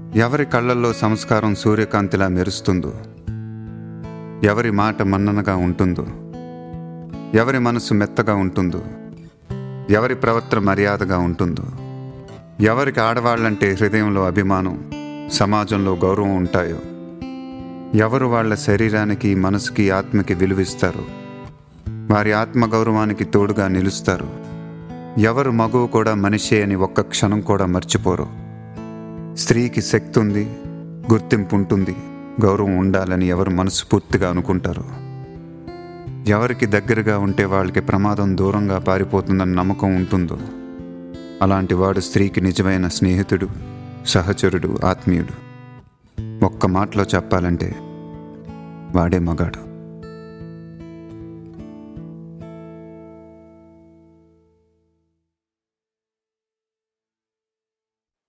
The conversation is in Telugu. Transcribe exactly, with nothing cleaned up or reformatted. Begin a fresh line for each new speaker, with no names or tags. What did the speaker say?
ఎవరి కళ్ళల్లో సంస్కారం సూర్యకాంతిలా మెరుస్తుందో, ఎవరి మాట మన్ననగా ఉంటుందో, ఎవరి మనసు మెత్తగా ఉంటుందో, ఎవరి ప్రవర్తన మర్యాదగా ఉంటుందో, ఎవరికి ఆడవాళ్ళంటే హృదయంలో అభిమానం, సమాజంలో గౌరవం ఉంటాయో, ఎవరు వాళ్ళ శరీరానికి, మనసుకి, ఆత్మకి విలువిస్తారు, వారి ఆత్మగౌరవానికి తోడుగా నిలుస్తారు, ఎవరు మగువు కూడా మనిషే అని ఒక్క క్షణం కూడా మర్చిపోరు. స్త్రీకి శక్తి ఉంది, గుర్తింపు ఉంటుంది, గౌరవం ఉండాలని ఎవరు మనస్ఫూర్తిగా అనుకుంటారు. ఎవరికి దగ్గరగా ఉంటే వాళ్ళకి ప్రమాదం దూరంగా పారిపోతుందని నమ్మకం ఉంటుందో, అలాంటి వాడు స్త్రీకి నిజమైన స్నేహితుడు, సహచరుడు, ఆత్మీయుడు. ఒక్క మాటలో చెప్పాలంటే వాడే మగాడు.